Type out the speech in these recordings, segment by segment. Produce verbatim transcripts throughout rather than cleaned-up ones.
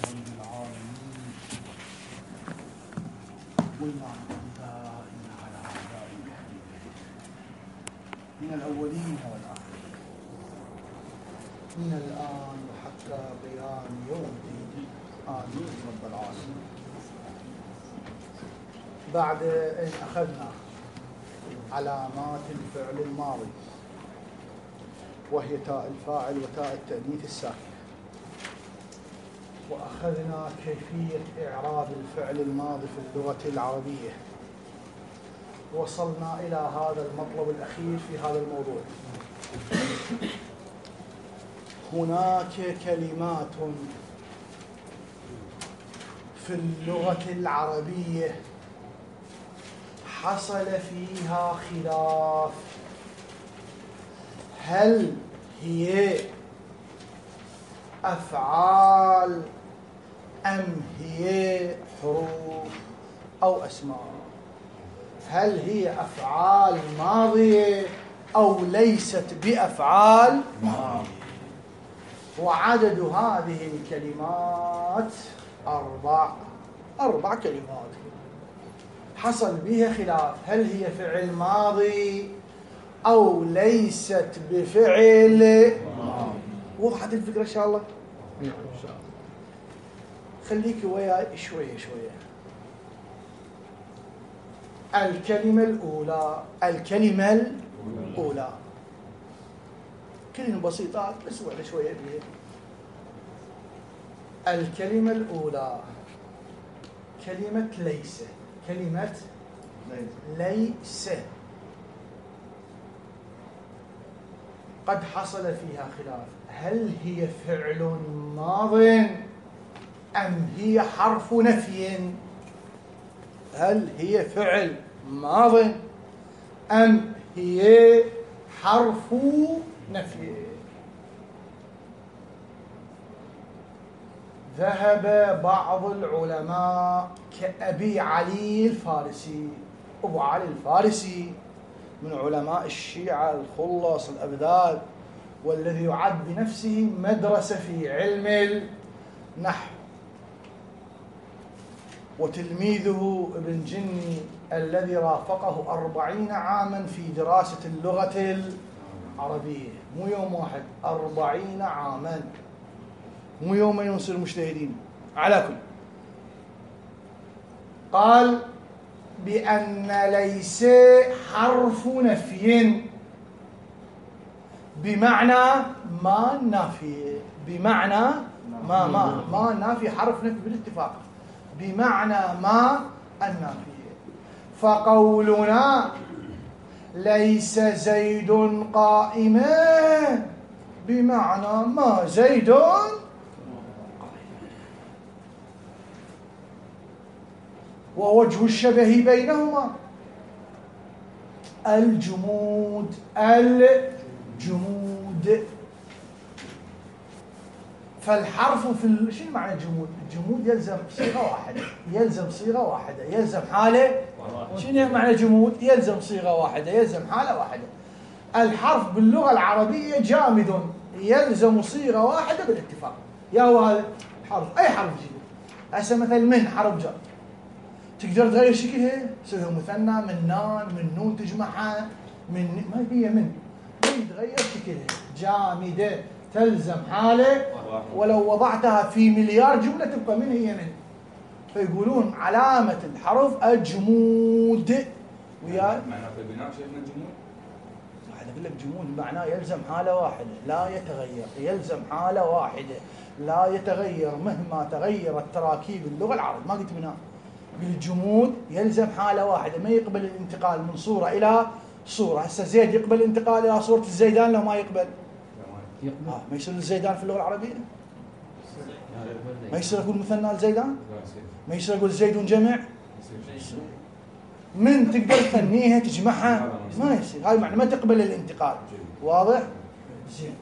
رب العالمين والنعم دائما على أعدائه من الأولين والآخرين من الآن وحتى قيام يوم الدين آمين رب العالمين. بعد أن أخذنا علامات الفعل الماضي وهي تاء الفاعل وتاء التأنيث الساكنة، وأخذنا كيفية إعراب الفعل الماضي في اللغة العربية، وصلنا إلى هذا المطلب الأخير في هذا الموضوع. هناك كلمات في اللغة العربية حصل فيها خلاف، هل هي أفعال أم هي حروف أو أسماء؟ هل هي أفعال ماضية أو ليست بأفعال ماضية؟ وعدد هذه الكلمات أربع أربع كلمات حصل بها خلاف، هل هي فعل ماضي أو ليست بفعل ماضي؟ وضحت الفكرة إن شاء الله؟ إن شاء الله. خليك وياي شوية شوية. الكلمة الأولى الكلمة الأولى كلمة بسيطة بس وعلى شوية بيه. الكلمة الأولى كلمة ليس، كلمة ليس قد حصل فيها خلاف، هل هي فعل ماض أم هي حرف نفي؟ هل هي فعل ماض أم هي حرف نفي؟ ذهب بعض العلماء كأبي علي الفارسي. أبو علي الفارسي من علماء الشيعة الخلص الأبدال، والذي يعد بنفسه مدرسة في علم النحو، وتلميذه ابن جني الذي رافقه أربعين عاما في دراسة اللغة العربية. مو يوم واحد، أربعين عاما، مو يومين نصير مجتهدين. على كل قال بأن ليس حرف نفي، بمعنى ما نافي، بمعنى ما ما ما نافي حرف نفي بالاتفاق، بمعنى ما النافي. فقولنا ليس زيد قائما بمعنى ما زيد قائما. ووجه الشبه بينهما الجمود، الجمود. فالحرف في ال... شنو معنى الجمود؟ الجمود يلزم صيغة واحدة، يلزم صيغة واحدة، يلزم حالة. شنو معنى جمود؟ يلزم صيغة واحدة، يلزم حالة واحدة. الحرف باللغة العربية جامد يلزم صيغة واحدة بالاتفاق. يا هو هذا حرف، أي حرف جيبه. هسه مثلا من حرف جر، تقدر تغير شكلها، تصير مثنى، من نان، من نون تجمعها، من ما هي من يتغير شكلها، جامدة تلزم حالة، ولو وضعتها في مليار جملة تبقى من هي من. فيقولون علامة الحرف الجمود. ويا معناه في البناء شيخنا الجمود؟ واحد أقول لك جمود معناه يلزم حالة واحدة لا يتغير، يلزم حالة واحدة لا يتغير مهما تغيرت تراكيب اللغة العربية. ما قلت بناء، بالجمود يلزم حالة واحدة، ما يقبل الانتقال من صورة إلى صورة. هسه زيد يقبل الانتقال إلى صورة الزيدان لو ما يقبل؟ يقبل. آه ما يصير الزيدان في اللغة العربية؟ ما يصير أقول مثنى الزيدان؟ ما يصير أقول زيد جمع؟ من تقدر تثنيها تجمعها؟ ما يصير. هاي معنى ما تقبل الانتقال. واضح؟ زين.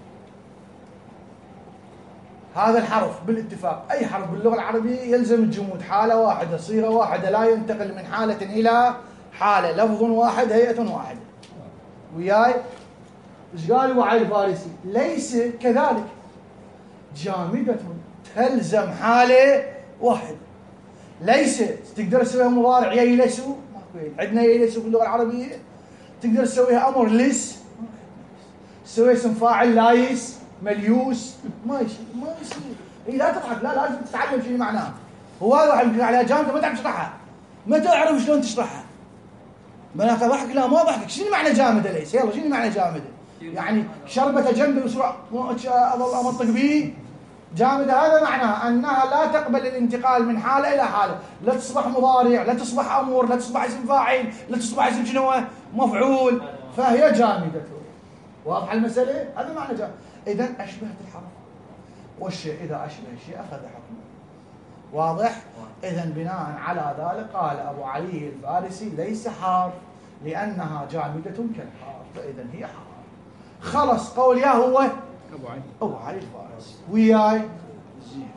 هذا الحرف بالاتفاق، أي حرف باللغة العربية يلزم الجمود، حالة واحدة، صيغة واحدة، لا ينتقل من حالة إلى حالة، لفظ واحد، هيئة واحدة. وياي؟ إيش قال أبو علي الفارسي؟ ليس كذلك، جامدة تلزم حالة واحدة. ليس تقدر تسويها مضارع ييلسوا، عندنا ييلسوا في اللغة العربية. تقدر تسويها أمر لس، تسوي اسم فاعل لايس مليوس، ما يصير ما يصير. هي لا تضحك، لا لازم تتعلم شنو معناها. هو هذا واحد يقول عليها جامدة ما تعرف تشرحها، ما تعرف شلون تشرحها. بنات ضحك، لا ما ضحك. شنو معنى جامدة ليس؟ يلا شنو معنى جامدة؟ يعني شربة جنبي وسرعة أظل أمطق به. جامدة هذا معناها أنها لا تقبل الانتقال من حالة إلى حالة، لا تصبح مضارع، لا تصبح أمر، لا تصبح اسم فاعل، لا تصبح اسم شنو مفعول، فهي جامدة. واضحة المسألة؟ هذا معنى جامدة. إذن أشبهت الحرف، والشيء إذا أشبه الشيء أخذ حكمه. واضح؟ إذن بناء على ذلك قال أبو علي الفارسي ليس حرف لأنها جامدة كالحرف، فإذن هي حرف. خلص قول يا هو أبو علي أبو علي الفارسي وياي زين.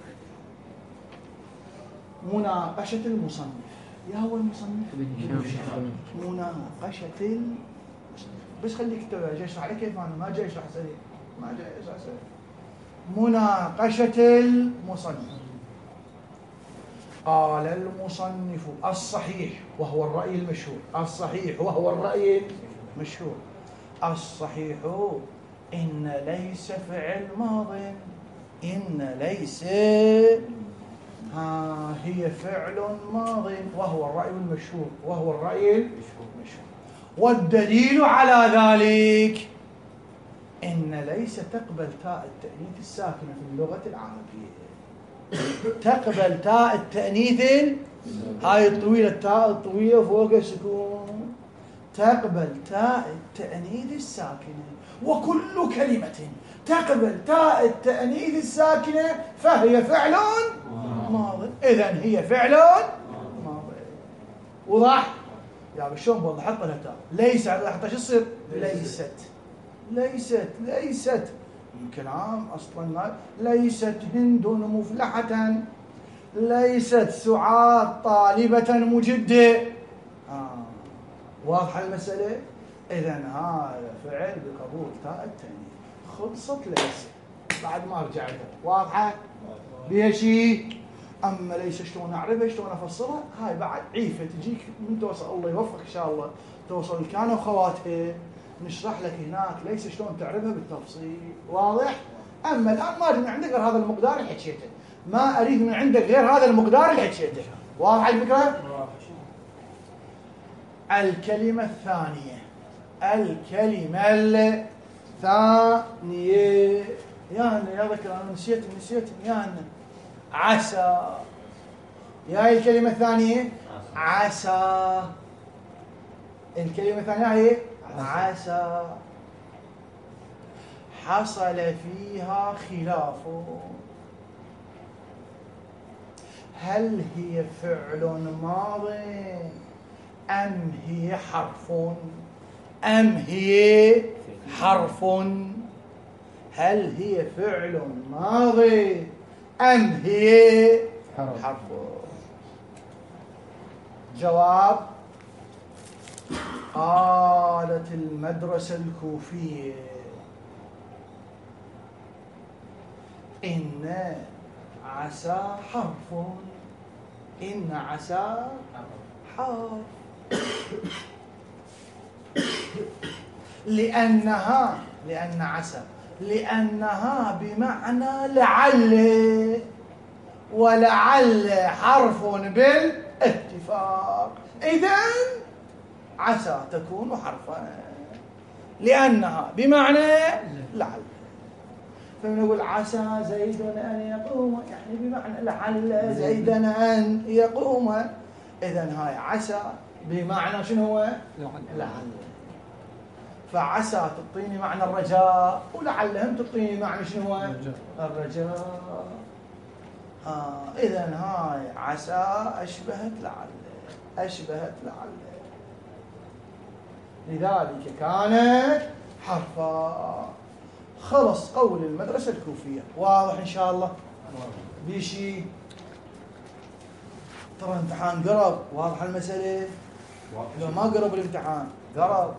مناقشة المصنف. يا هو المصنف مناقشة المصنف. بس خليك جاي اشرح عليك كيف، انا ما جاي اشرح سريع، ما جاي اشرح سريع. مناقشة المصنف. قال المصنف الصحيح وهو الرأي المشهور، الصحيح وهو الرأي المشهور، الصحيح إن ليس فعل ماض، إن ليس ها هي فعل ماض وهو الرأي المشهور، وهو الرأي المشهور. والدليل على ذلك إن ليس تقبل تاء التأنيث الساكنة في اللغة العربية. تقبل تاء التأنيث هاي الطويلة، التاء الطويلة فوق السكون، تقبل تاء التأنيث الساكنة. وكل كلمة تقبل تاء التأنيث الساكنة فهي فعل ماضي. إذن هي فعل ماضي. وضح؟ يا بشون بوضح حط لها تاء. ليس حتى شو تصير؟ ليست ليست ليست الكلام أصلا ما ليست هند مفلحة، ليست سعاد طالبة مجدة. آه. واضحة المسألة؟ إذن هذا فعل بقبول تاء التأنيث. خلصت ليس بعد ما رجعت. واضحة؟ بيها شيء. أما ليس شلون أعرفها شلون أفصلها هاي بعد عيفة تجيك من توصل، الله يوفقك إن شاء الله توصل الكان وخواتها نشرح لك هناك ليس شلون تعرفها بالتفصيل. واضح؟ أما الآن ما أريد من عندك غير هذا المقدار اللي حكيته، ما أريد من عندك غير هذا المقدار اللي حكيته. واضح الفكرة؟ الكلمة الثانية، الكلمة الثانية يانا يا ذكر أنا نسيت نسيت يانا عسى. يا الكلمة الثانية عسى. الكلمة الثانية هي عسى. حصل فيها خلاف، هل هي فعل ماض أم هي حرف؟ أم هي حرف؟ هل هي فعل ماضي أم هي حرف؟ جواب: قالت المدرسة الكوفية إن عسى حرف، إن عسى حرف، لأنها لأن عسى لأنها بمعنى لعل، ولعل حرف بالاتفاق، إذن عسى تكون حرفا لأنها بمعنى لعل. فنقول عسى زيد أن يقوم، يعني بمعنى لعل زيدا أن يقوم. إذن هاي عسى بمعنى شنو هو؟ لعل. فعسى تعطيني معنى الرجاء، ولعلهم تعطيني معنى شنو هو؟ الرجاء. آه إذن هاي عسى أشبهت لعل، أشبهت لعل، لذلك كانت حرفا. خلص قول المدرسة الكوفية. واضح إن شاء الله؟ بيشي ترى امتحان قرب. واضح المسألة؟ لو ما قرب الامتحان قرب.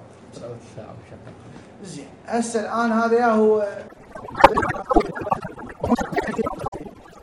زين هسه الآن هذا يا هو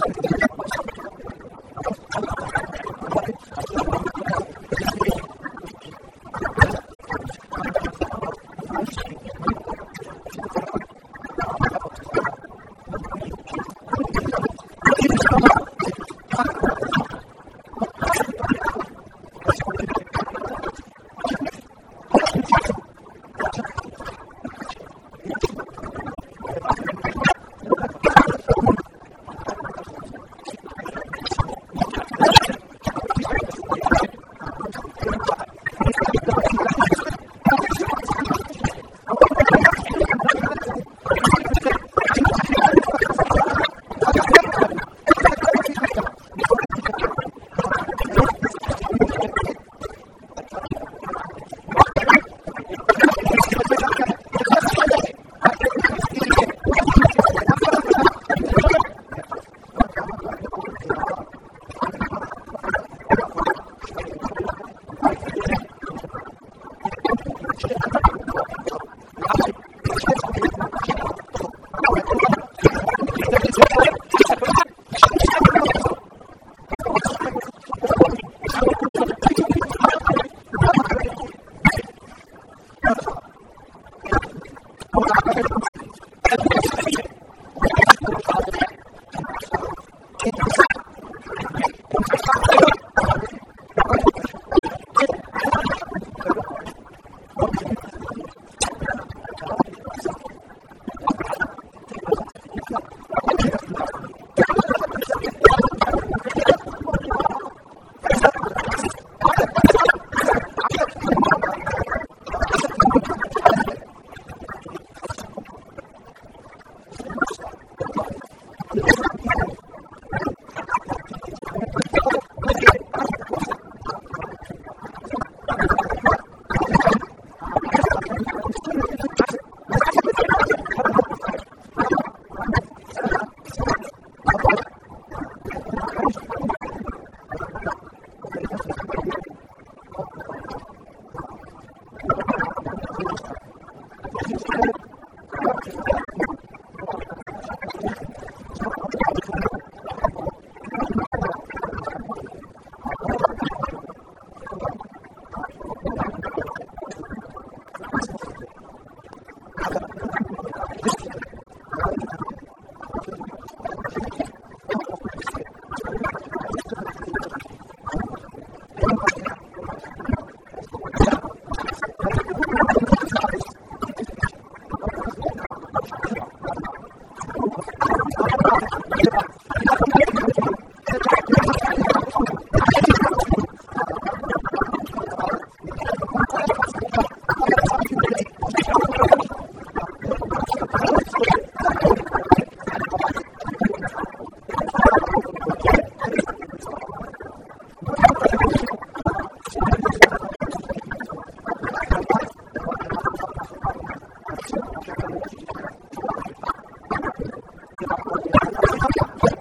Thank you.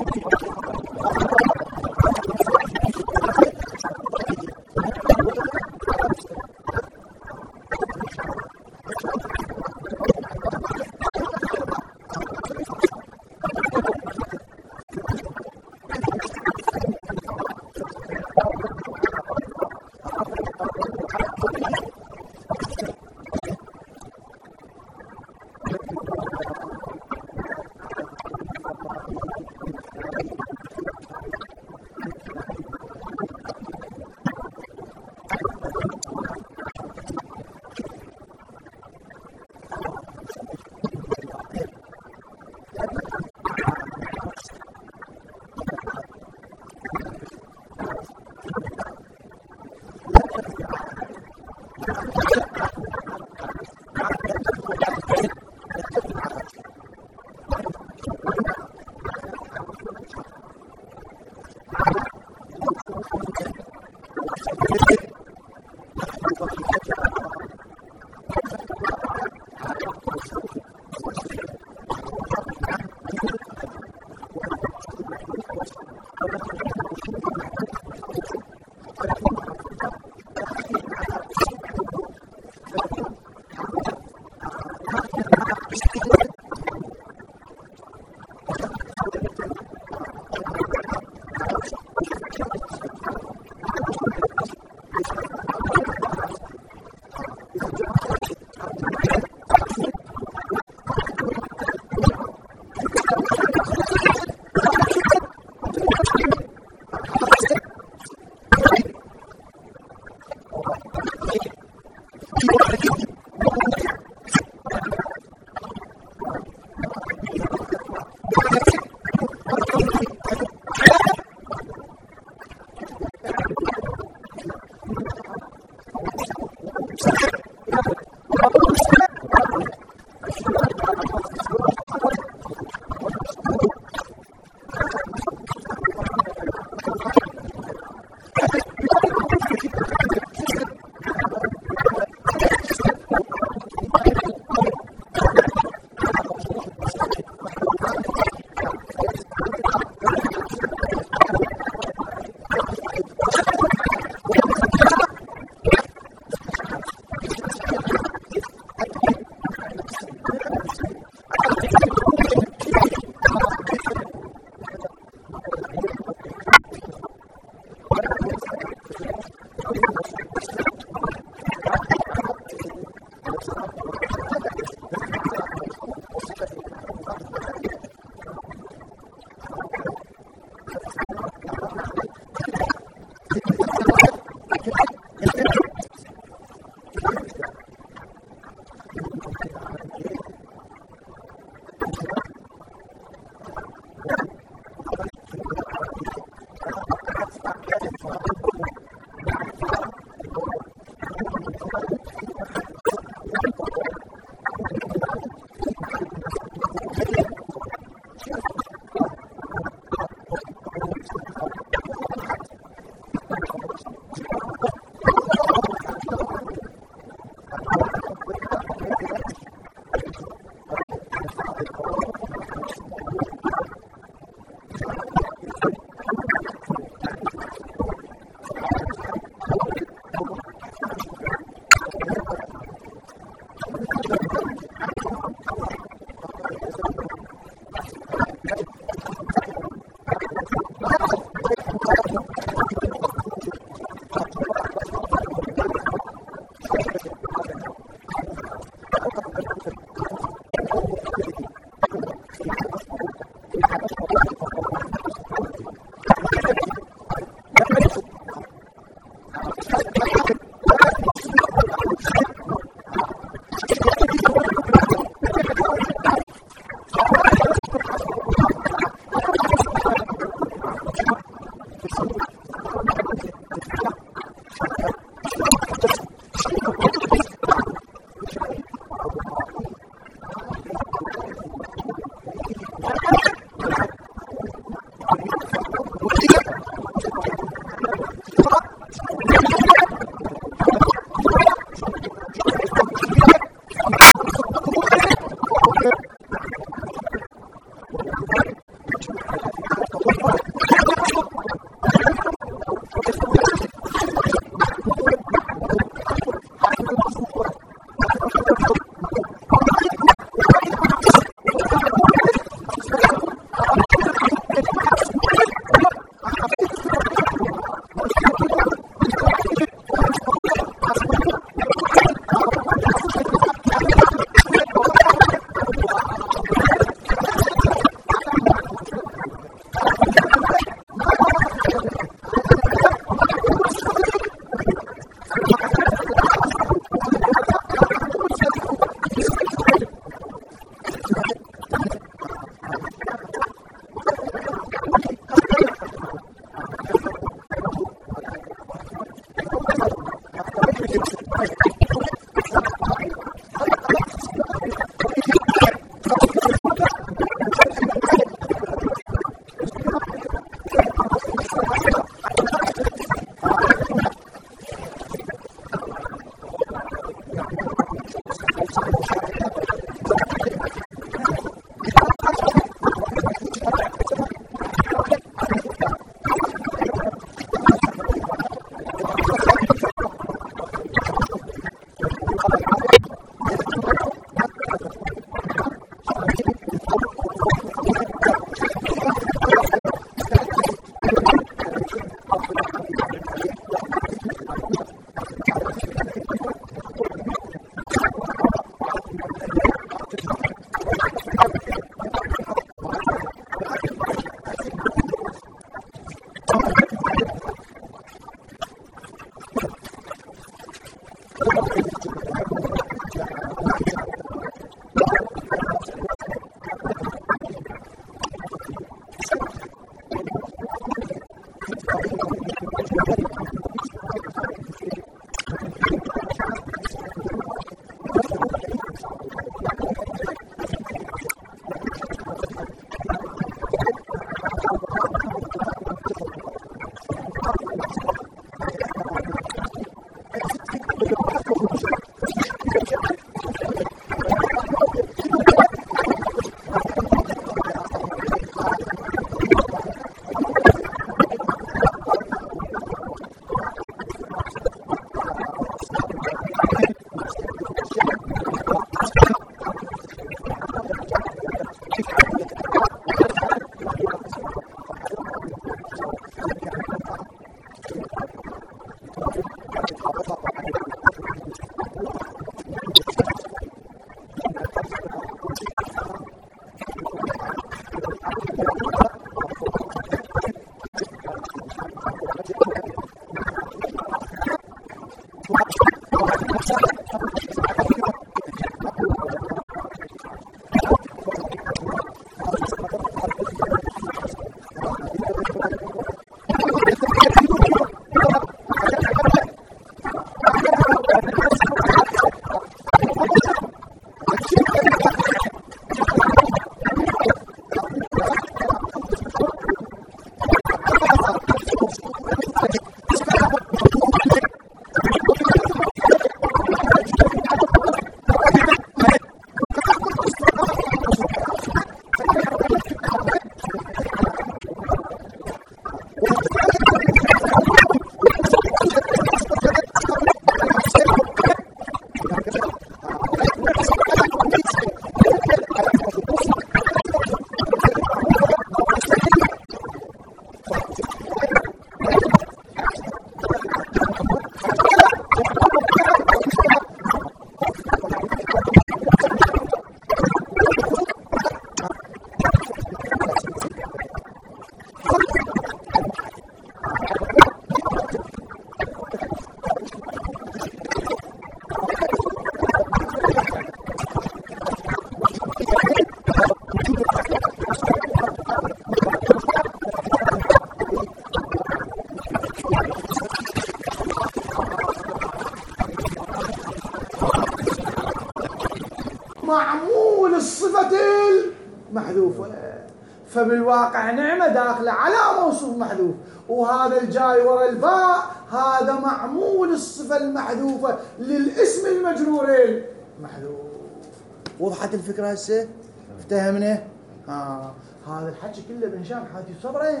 فبالواقع نعمة داخلة على موصوف محذوف، وهذا الجاي وراء الباء هذا معمول الصفة المحذوفة للاسم المجرور المحذوف. وضحت الفكرة هسه؟ افتهمنا؟ آه. هذا الحكي كله بهشام حاتي صبرين.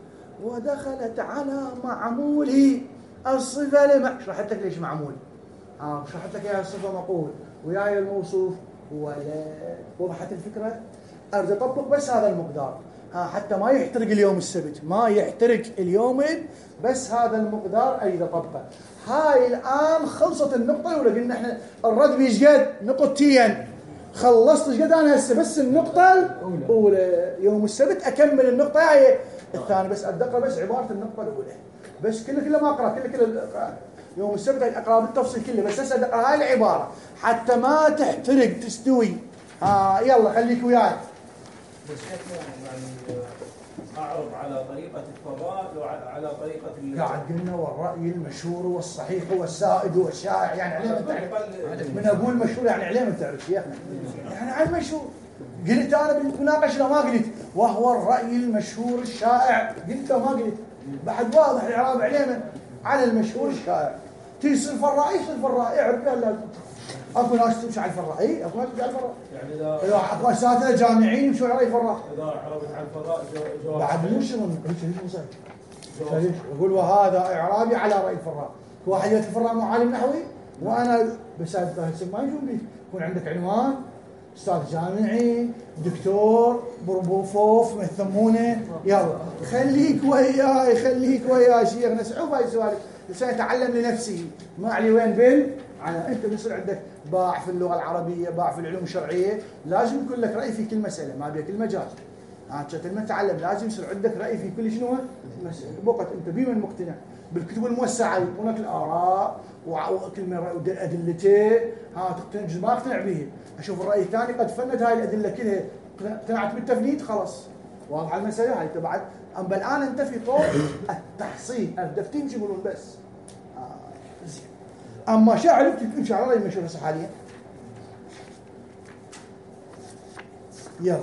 ودخلت على معموله الصفة لما شرحت لك ليش معمول. آه شرحت لك يا الصفة مقول وياي الموصوف ولا. وضحت الفكرة؟ أريد أطبق بس هذا المقدار آه حتى ما يحترق اليوم السبت، ما يحترق اليوم، بس هذا المقدار أريد أطبقه. هاي الآن خلصت النقطة الأولى. قلنا إحنا الرد بيشقد نقطتين، خلصت شقد أنا هسه بس النقطة الأولى. يوم السبت أكمل النقطة هاي الثانية، بس أتذكر بس عبارة النقطة الأولى بس. كله كله ما أقرأ كله كله يوم السبت أقرأ بالتفصيل كله، بس هسه أقرأ هاي العبارة حتى ما تحترق تستوي. ها آه يلا خليك وياي. بس يعني أعرض على طريقة الفضاء وعلى طريقة قاعد قلنا والرأي المشهور والصحيح والسائد والشائع، يعني عليه ما تعرف. من أقول مشهور يعني عليه ما تعرف شيخنا، يعني على المشهور. قلت أنا بالمناقشة ما قلت وهو الرأي المشهور الشائع، قلت ما قلت بعد واضح الإعراب علينا على المشهور الشائع. تصير الرأي صير الرأي اعرف لا اكو ناس تمشي على الفضاء، اي اكو ناس تمشي على الفضاء، يعني اذا اكو اساتذه جامعيين يمشون على الفضاء. اذا عربت على الفضاء جواب بعد مو شنو مصير يقول وهذا اعرابي على راي الفراء. واحد يقول الفراء مو عالم نحوي وانا بس هسه ما يجون بي. يكون عندك عنوان استاذ جامعي دكتور بروفوف ما يسمونه. يلا خليك وياي خليك وياي شيخنا صعوبه هاي السوالف. الانسان يتعلم لنفسه ما علي وين بال على. انت بيصير عندك باع في اللغه العربيه، باع في العلوم الشرعيه، لازم يكون لك راي في كل مساله، ما بيها كل مجال. عشان لما تتعلم لازم يصير عندك راي في كل شنو مساله. بوقت انت بمن مقتنع بالكتب الموسعه يكونك الاراء وكل من ادلته ها تقتنع جزء ما اقتنع به. اشوف الراي الثاني قد فند هاي الادله كلها اقتنعت بالتفنيد خلاص. واضحه المساله هاي تبعت. اما الان انت في طور التحصيل الدفتين يقولون بس آه زين. اما شو عرفت تمشي على راي مشهور هسه حاليا. يلا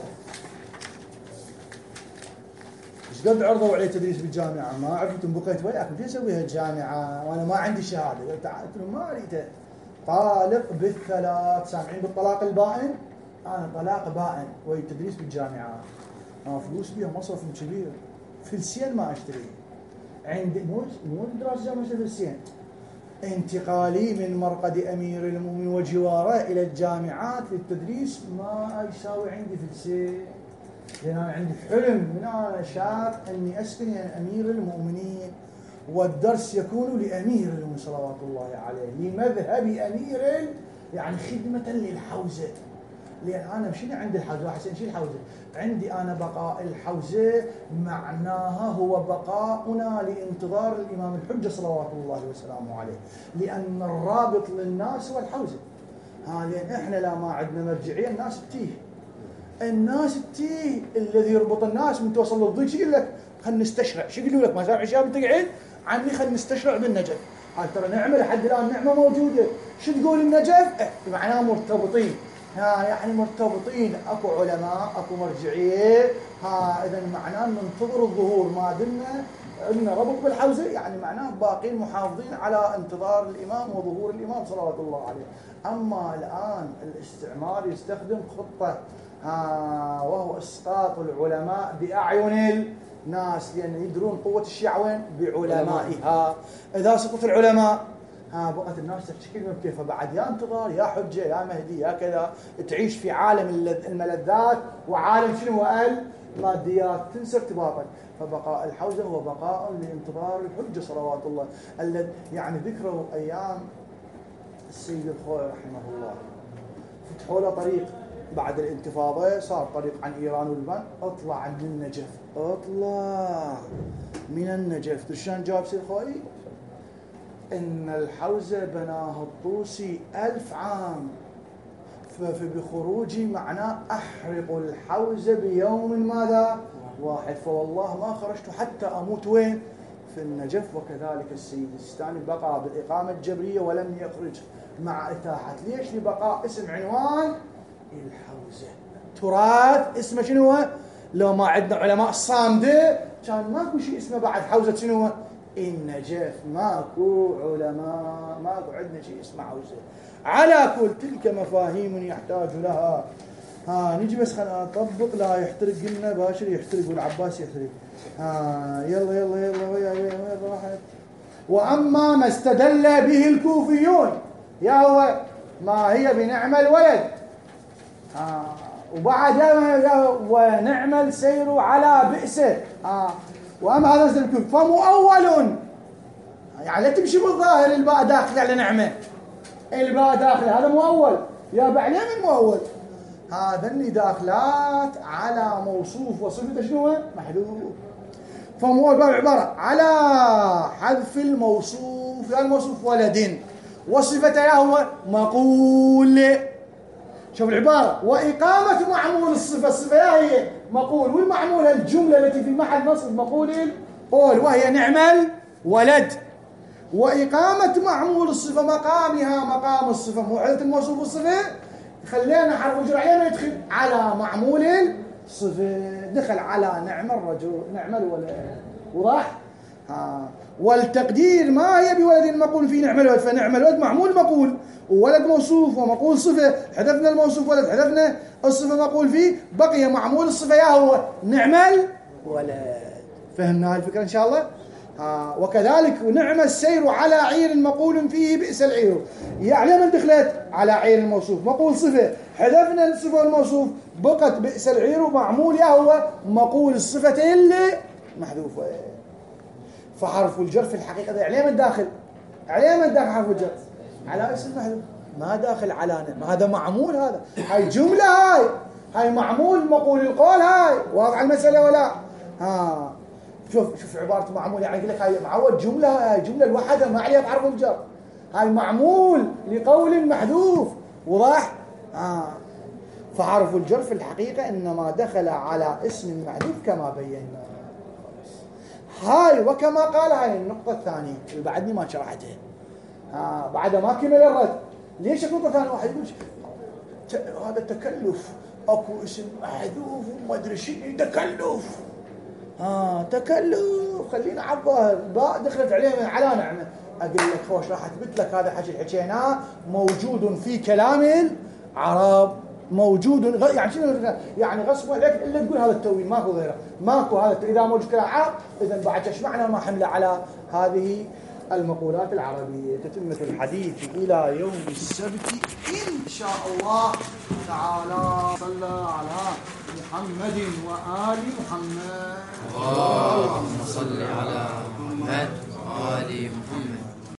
ايش قد عرضوا علي تدريس بالجامعه ما عرفتم بقيت وياكم شو اسوي هالجامعه وانا ما عندي شهاده. قلت لهم ما اريده. طالق بالثلاث سامعين بالطلاق البائن. انا طلاق بائن وهي تدريس بالجامعه ما فلوس بيها مصرف كبير. فلسين ما اشتري عندي مو مو دراسه جامعه فلسين. انتقالي من مرقد امير المؤمنين وجواره الى الجامعات للتدريس ما يساوي عندي فلسين. لان انا عندي حلم من انا شاب اني اسكن يعني امير المؤمنين والدرس يكون لامير المؤمنين صلوات الله عليه لمذهب امير يعني خدمه للحوزه. لان انا مشينا عند الحوزه واحد شيء الحوزه عندي انا بقاء الحوزه معناها هو بقاؤنا لانتظار الامام الحجه صلوات الله وسلامه عليه. لان الرابط للناس هو الحوزه. ها لان احنا لا ما عندنا مرجعيه الناس بتيه. الناس بتيه الذي يربط الناس من توصل للضيق شو يقول لك خلينا نستشرع. شو يقولوا لك ما سامع شاب تقعد عني خلينا نستشرع بالنجف. هاي ترى نعمه لحد الان نعمه موجوده. شو تقول النجف؟ اه معناه مرتبطين. ها يعني مرتبطين اكو علماء اكو مرجعيه. ها اذا معناه ننتظر الظهور ما دمنا عندنا ربط بالحوزه يعني معناه باقين محافظين على انتظار الامام وظهور الامام صلوات الله عليه. اما الان الاستعمار يستخدم خطه ها وهو اسقاط العلماء باعين الناس لان يدرون قوه الشيعه وين بعلمائها. اذا سقط العلماء ها بقت الناس تشكل كيف بعد يا انتظار يا حجه يا مهدي يا كذا تعيش في عالم الملذات وعالم شنو الماديات تنسى ارتباطك. فبقاء الحوزه هو بقاء لانتظار الحجه صلوات الله. الذي يعني ذكروا ايام السيد الخوئي رحمه الله فتحوا له طريق بعد الانتفاضه صار طريق عن ايران واليابان. اطلع من النجف اطلع من النجف. شلون جاب سيد الخوئي؟ إن الحوزة بناها الطوسي ألف عام فبخروجي معناه أحرق الحوزة بيوم ماذا واحد. فوالله ما خرجت حتى أموت وين في النجف. وكذلك السيد السيستاني بقى بالإقامة الجبرية ولم يخرج مع إتاحة. ليش؟ لبقاء اسم عنوان الحوزة تراث اسمه شنو لو ما عندنا علماء صامدة كان ماكو شيء اسمه بعد حوزة شنو النجف، ماكو علماء، ماكو عندنا شيء اسمه حوزة. على كل تلك مفاهيم يحتاج لها. ها نجي بس خلينا نطبق. لا يحترق قلنا باشر يحترق والعباس يحترق. ها يلا يلا يلا ويا وين راحت. وأما ما استدل به الكوفيون يا هو ما هي بنعم الولد، ها وبعد يا ونعم السير على بئسه. ها وأما هذا استدل الكوفي فمؤول، يعني لا تمشي بالظاهر الباء داخل على نعمة، الباء داخل هذا مؤول يا بعليه من مؤول. هذا اللي داخلات على موصوف وصفته شنو محذوف. فمؤول باب عبارة على حذف الموصوف، يعني الموصوف ولد وصفته هو مقول. شوف العبارة وإقامة معمول الصفة، الصفة هي مقول والمعمول الجملة التي في محل نصب مقول قول وهي نعم الولد. وإقامة معمول الصفة مقامها مقام الصفة، موحدة الموصوف والصفة خلينا حرف جر علينا يدخل على معمول الصفة، دخل على نعم الرجل نعم الولد. وضح؟ ها والتقدير ما هي بولد مقول في نعم الولد، فنعم الولد معمول مقول وولد موصوف ومقول صفة، حذفنا الموصوف ولد حذفنا الصفة مقول فيه، بقي معمول الصفة يا هو نعم الولد. فهمنا الفكرة إن شاء الله؟ ها وكذلك نعم السير على عير مقول فيه بئس العير، يعني من دخلت على عير الموصوف مقول صفة، حذفنا الصفة الموصوف بقت بئس العير ومعمول يا هو مقول الصفة اللي محذوفة. فحرف الجر في الحقيقة عليه من داخل، عليه من داخل حرف الجر على اسم محذوف، ما داخل على نعم. هذا معمول، هذا هاي جملة، هاي هاي معمول مقول القول، هاي واضح المسألة ولا؟ ها شوف شوف عبارة معمول، يعني يقول لك هاي معود جملة، هاي جملة الوحدة ما عليها بحرف الجر، هاي معمول لقول محذوف. وضح؟ آه. فحرف الجر في الحقيقة إنما دخل على اسم محذوف كما بينا. هاي وكما قال هاي النقطة الثانية اللي بعدني ما شرحتها. آه بعد ما كمل الرد. ليش النقطة الثانية؟ واحد يقول هذا تكلف، اكو اسم محذوف وما ادري شيء تكلف. ها آه تكلف خلينا على الظاهر باء دخلت عليه من على نعمة. اقول لك خوش راح اثبت لك هذا حكي حكيناه موجود في كلام العرب، موجود غ... يعني شنو يعني غصب عليك الا تقول هذا التأويل ماكو غيره، ماكو هذا اذا موجود كلام عرب اذا بعد ايش معنى ما حمله على هذه المقولات العربية. تتمة الحديث إلى يوم السبت إن شاء الله تعالى. صلى على محمد وآل محمد. اللهم صل على محمد وآل محمد.